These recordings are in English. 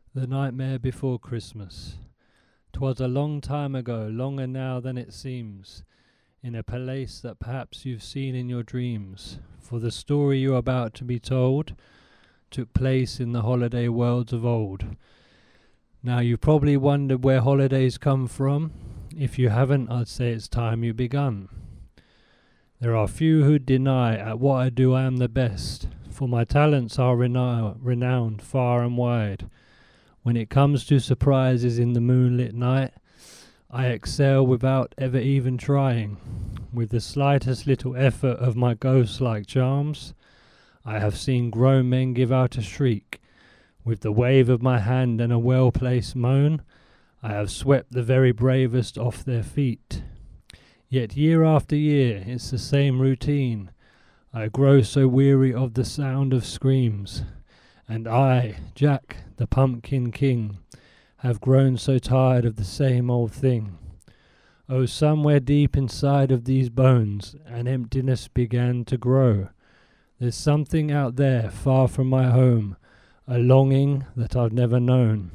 The Nightmare Before Christmas. 'Twas a long time ago, longer now than it seems, in a place that perhaps you've seen in your dreams. For the story you're about to be told took place in the holiday worlds of old. Now you've probably wondered where holidays come from. If you haven't, I'd say it's time you begun. There are few who deny at what I do I am the best, for my talents are renowned far and wide. When it comes to surprises in the moonlit night, I excel without ever even trying. With the slightest little effort of my ghost-like charms, I have seen grown men give out a shriek. With the wave of my hand and a well-placed moan, I have swept the very bravest off their feet. Yet year after year, it's the same routine. I grow so weary of the sound of screams. And I, Jack, the Pumpkin King, have grown so tired of the same old thing. Oh, somewhere deep inside of these bones, an emptiness began to grow. There's something out there, far from my home, a longing that I've never known.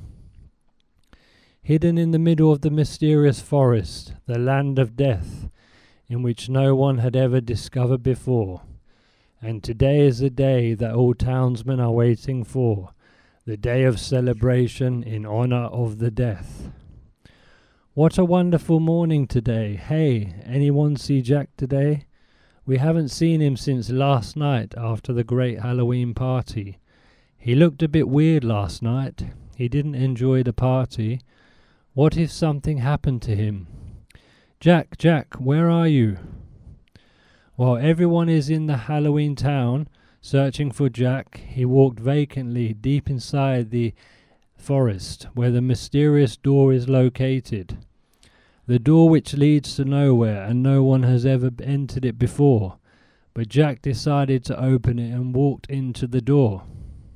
Hidden in the middle of the mysterious forest, the land of death, in which no one had ever discovered before. And today is the day that all townsmen are waiting for, the day of celebration in honor of the death. What a wonderful morning today. Hey, anyone see Jack today? We haven't seen him since last night after the great Halloween party. He looked a bit weird last night. He didn't enjoy the party. What if something happened to him? Jack, Jack, where are you? While everyone is in the Halloween town searching for Jack, he walked vacantly deep inside the forest where the mysterious door is located. The door which leads to nowhere, and no one has ever entered it before. But Jack decided to open it and walked into the door.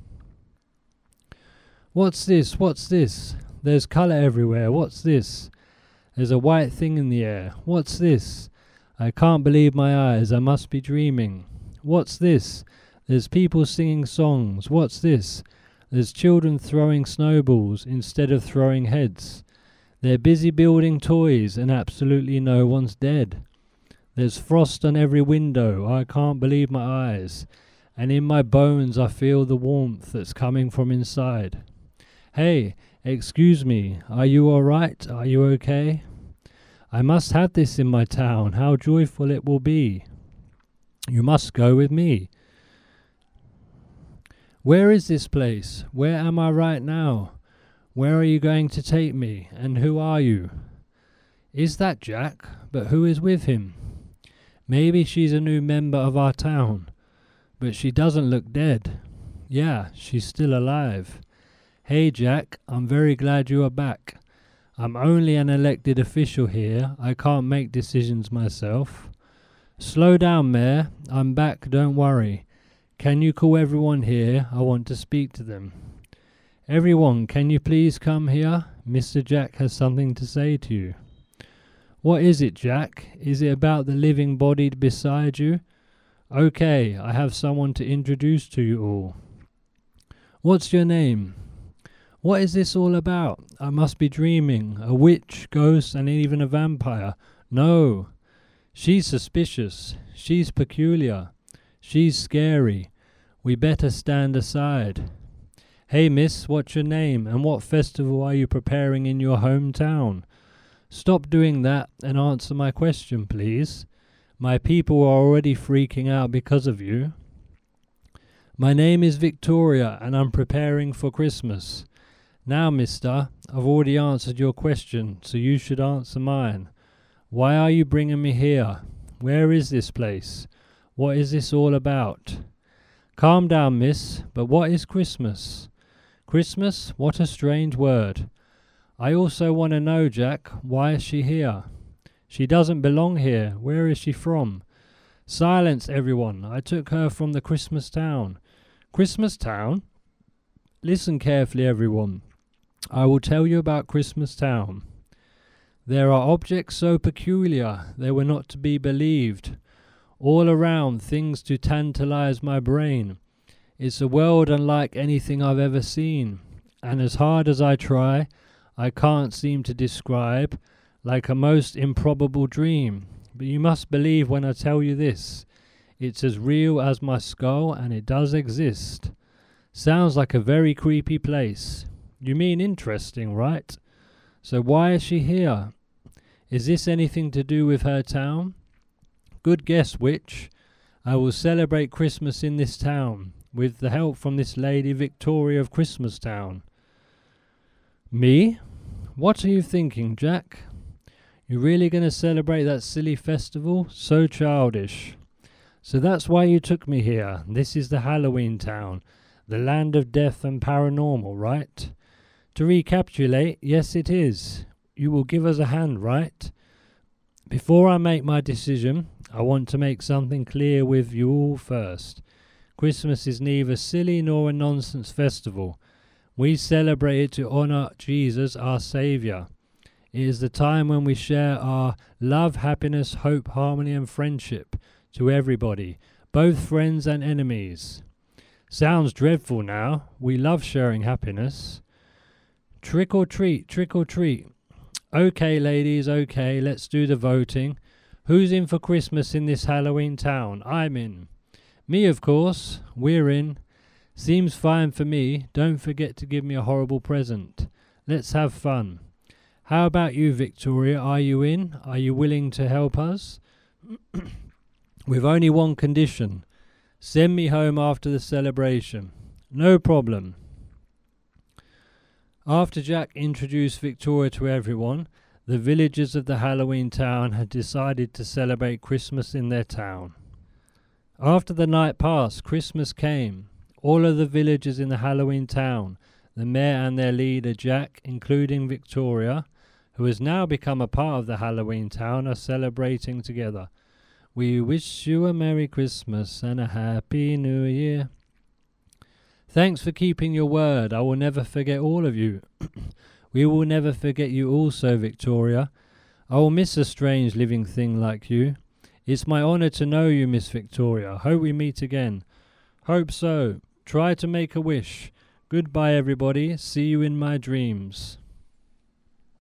What's this? What's this? There's colour everywhere. What's this? There's a white thing in the air. What's this? I can't believe my eyes. I must be dreaming. What's this? There's people singing songs. What's this? There's children throwing snowballs instead of throwing heads. They're busy building toys and absolutely no one's dead. There's frost on every window. I can't believe my eyes. And in my bones I feel the warmth that's coming from inside. Hey, excuse me. Are you all right? Are you okay? I must have this in my town. How joyful it will be. You must go with me. Where is this place? Where am I right now? Where are you going to take me? And who are you? Is that Jack? But who is with him? Maybe she's a new member of our town. But she doesn't look dead. Yeah, she's still alive. Hey Jack, I'm very glad you are back. I'm only an elected official here. I can't make decisions myself. Slow down, Mayor. I'm back, don't worry. Can you call everyone here? I want to speak to them. Everyone, can you please come here? Mr. Jack has something to say to you. What is it, Jack? Is it about the living body beside you? Okay, I have someone to introduce to you all. What's your name? What is this all about? I must be dreaming. A witch, ghost, and even a vampire. No. She's suspicious. She's peculiar. She's scary. We better stand aside. Hey, miss, what's your name, and what festival are you preparing in your hometown? Stop doing that and answer my question, please. My people are already freaking out because of you. My name is Victoria, and I'm preparing for Christmas. Now, mister, I've already answered your question, so you should answer mine. Why are you bringing me here? Where is this place? What is this all about? Calm down, miss, but what is Christmas? Christmas? What a strange word. I also want to know, Jack, why is she here? She doesn't belong here. Where is she from? Silence, everyone. I took her from the Christmas town. Christmas town? Listen carefully, everyone. I will tell you about Christmas Town. There are objects so peculiar they were not to be believed. All around, things to tantalize my brain. It's a world unlike anything I've ever seen. and as hard as I try, I can't seem to describe, like a most improbable dream. But you must believe when I tell you this. It's as real as my skull, and it does exist. Sounds like a very creepy place. You mean interesting, right? So why is she here? Is this anything to do with her town? Good guess, witch. I will celebrate Christmas in this town, with the help from this Lady Victoria of Christmastown. Me? What are you thinking, Jack? You really going to celebrate that silly festival? So childish. So that's why you took me here. This is the Halloween town, the land of death and paranormal, right? To recapitulate, yes it is. You will give us a hand, right? Before I make my decision, I want to make something clear with you all first. Christmas is neither silly nor a nonsense festival. We celebrate it to honor Jesus, our Savior. It is the time when we share our love, happiness, hope, harmony and friendship to everybody, both friends and enemies. Sounds dreadful now. We love sharing happiness. Trick or treat, trick or treat. Okay, ladies, okay, let's do the voting. Who's in for Christmas in this Halloween town? I'm in. Me, of course. We're in. Seems fine for me. Don't forget to give me a horrible present. Let's have fun. How about you, Victoria? Are you in? Are you willing to help us? With only one condition. Send me home after the celebration. No problem. After Jack introduced Victoria to everyone, the villagers of the Halloween town had decided to celebrate Christmas in their town. After the night passed, Christmas came. All of the villagers in the Halloween town, the mayor and their leader Jack, including Victoria, who has now become a part of the Halloween town, are celebrating together. We wish you a Merry Christmas and a Happy New Year. Thanks for keeping your word. I will never forget all of you. We will never forget you also, Victoria. I will miss a strange living thing like you. It's my honor to know you, Miss Victoria. Hope we meet again. Hope so. Try to make a wish. Goodbye, everybody. See you in my dreams.